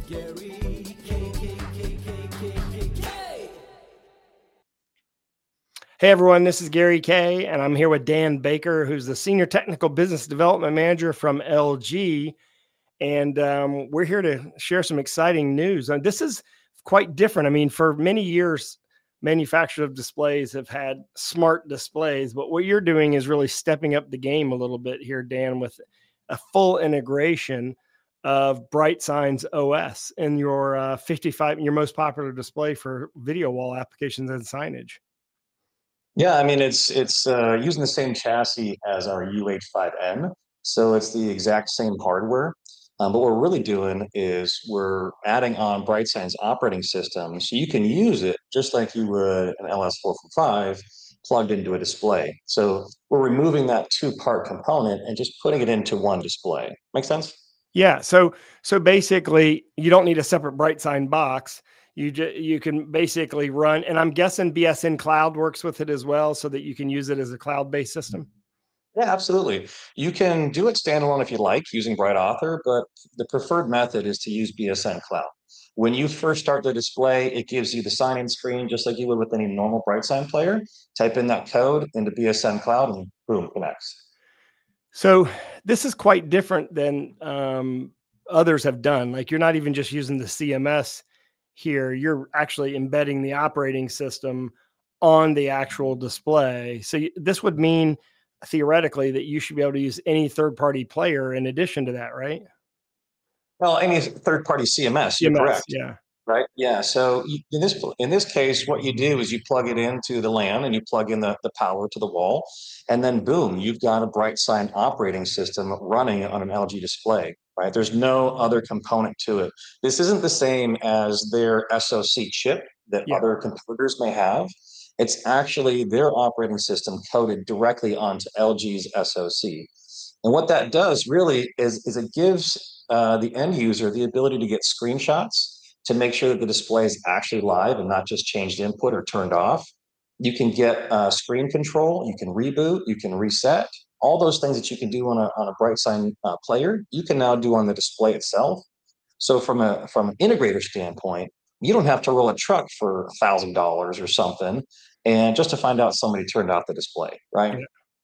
Gary K. Hey everyone, this is Gary K, and I'm here with Dan Baker, who's the Senior Technical Business Development Manager from LG. And we're here to share some exciting news. And this is quite different. I mean, for many years, manufacturers of displays have had smart displays, but what you're doing is really stepping up the game a little bit here, Dan, with a full integration of BrightSigns OS in your your most popular display for video wall applications and signage. Yeah, I mean, it's using the same chassis as our UH5N, so it's the exact same hardware. But what we're really doing is we're adding on BrightSigns operating system, so you can use it just like you would an LS445 plugged into a display. So we're removing that two-part component and just putting it into one display. Make sense? Yeah. So basically, you don't need a separate BrightSign box. You can basically run, and I'm guessing BSN Cloud works with it as well, so that you can use it as a cloud-based system. Yeah, absolutely. You can do it standalone if you like using BrightAuthor, but the preferred method is to use BSN Cloud. When you first start the display, it gives you the sign-in screen just like you would with any normal BrightSign player. Type in that code into BSN Cloud and boom, connects. So this is quite different than others have done. Like, you're not even just using the CMS here. You're actually embedding the operating system on the actual display. So this would mean theoretically that you should be able to use any third-party player in addition to that, right? Well, any third-party CMS, you're correct. Yeah. Right. Yeah. So in this case, what you do is you plug it into the LAN and you plug in the power to the wall, and then boom, you've got a BrightSign operating system running on an LG display. Right. There's no other component to it. This isn't the same as their SoC chip that other computers may have. It's actually their operating system coded directly onto LG's SoC. And what that does really is it gives the end user the ability to get screenshots to make sure that the display is actually live and not just changed input or turned off. You can get screen control, you can reboot, you can reset, all those things that you can do on a BrightSign player, you can now do on the display itself. So from an integrator standpoint, you don't have to roll a truck for $1,000 or something, and just to find out somebody turned off the display, right?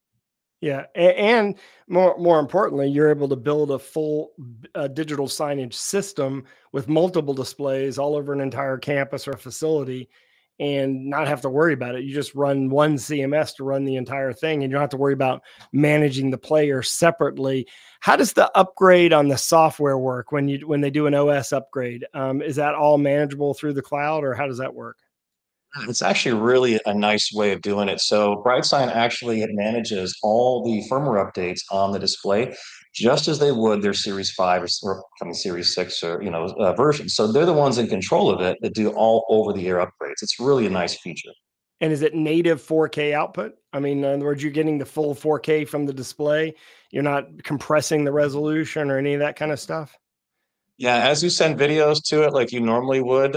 Yeah. And more importantly, you're able to build a full digital signage system with multiple displays all over an entire campus or facility and not have to worry about it. You just run one CMS to run the entire thing, and you don't have to worry about managing the player separately. How does the upgrade on the software work when they do an OS upgrade? Is that all manageable through the cloud, or how does that work? It's actually really a nice way of doing it. So BrightSign actually manages all the firmware updates on the display, just as they would their Series 5 or coming Series 6 or versions. So they're the ones in control of it that do all over-the-air upgrades. It's really a nice feature. And is it native 4K output? I mean, in other words, you're getting the full 4K from the display. You're not compressing the resolution or any of that kind of stuff. Yeah, as you send videos to it like you normally would,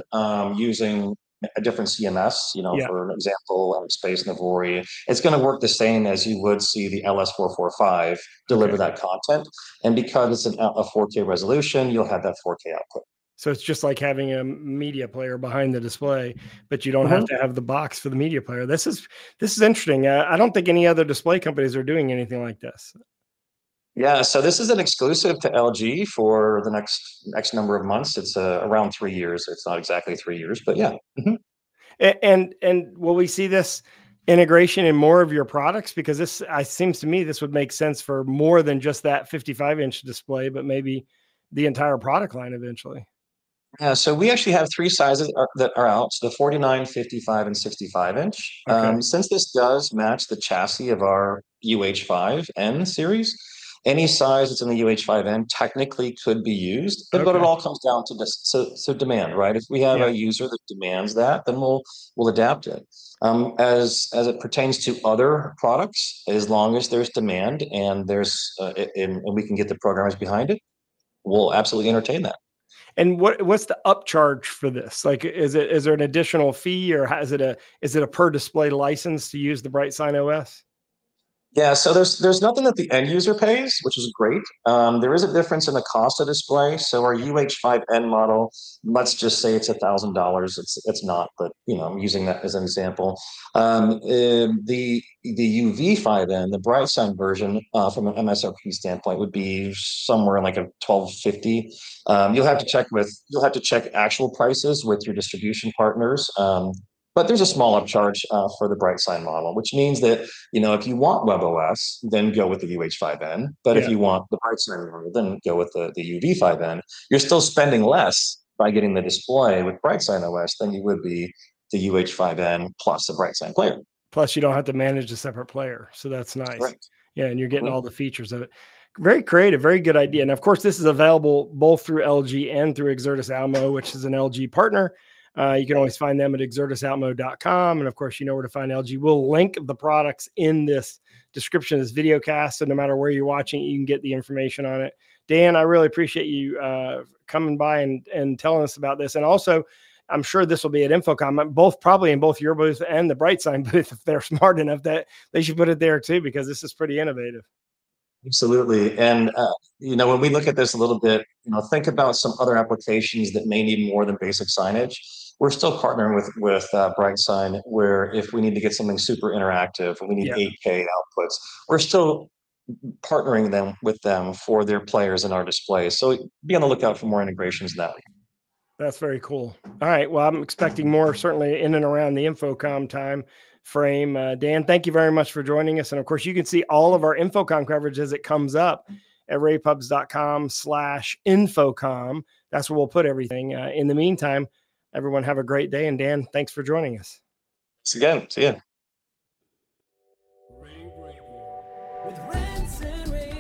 using a different CMS, for example, Space Navori, it's going to work the same as you would see the LS445 deliver that content. And because it's a 4K resolution, you'll have that 4K output. So it's just like having a media player behind the display, but you don't have to have the box for the media player. This is interesting. I don't think any other display companies are doing anything like this. Yeah, so this is an exclusive to LG for the next number of months. It's around 3 years. It's not exactly 3 years, but yeah. And will we see this integration in more of your products? Because this seems to me this would make sense for more than just that 55-inch display, but maybe the entire product line eventually. Yeah, so we actually have 3 sizes that are out. So the 49, 55, and 65 inch. Since this does match the chassis of our UH5N series, any size that's in the UH5N technically could be used, but it all comes down to this. So demand, right? If we have a user that demands that, then we'll adapt it. As it pertains to other products, as long as there's demand and and we can get the programmers behind it, we'll absolutely entertain that. And what's the upcharge for this? Like, is there an additional fee, or is it a per display license to use the BrightSign OS? Yeah, so there's nothing that the end user pays, which is great. There is a difference in the cost of display. So our UH5N model, let's just say it's $1,000. It's not, but I'm using that as an example. The UV5N, the BrightSign version, from an MSRP standpoint, would be somewhere in like a 1250. You'll have to check actual prices with your distribution partners. But there's a small upcharge for the BrightSign model, which means that if you want WebOS, then go with the UH5N. But if Yeah. you want the BrightSign model, then go with the UV5N. You're still spending less by getting the display with BrightSign OS than you would be the UH5N plus the BrightSign player. Plus, you don't have to manage a separate player. So that's nice. Correct. Yeah. And you're getting all the features of it. Very creative, very good idea. And of course, this is available both through LG and through Exertis Almo, which is an LG partner. You can always find them at exertisalmo.com. And of course, you know where to find LG. We'll link the products in this description of this video cast. So no matter where you're watching, you can get the information on it. Dan, I really appreciate you coming by and telling us about this. And also, I'm sure this will be at InfoComm, probably in both your booth and the BrightSign booth, if they're smart enough that they should put it there too, because this is pretty innovative. Absolutely. And, when we look at this a little bit, think about some other applications that may need more than basic signage. We're still partnering with BrightSign, where if we need to get something super interactive, we need 8K outputs, we're still partnering with them for their players in our displays. So be on the lookout for more integrations in that way. That's very cool. All right. Well, I'm expecting more certainly in and around the InfoComm time frame. Dan, thank you very much for joining us. And of course, you can see all of our InfoComm coverage as it comes up at ravepubs.com/InfoComm. That's where we'll put everything. In the meantime, everyone have a great day. And Dan, thanks for joining us. Thanks again. See ya.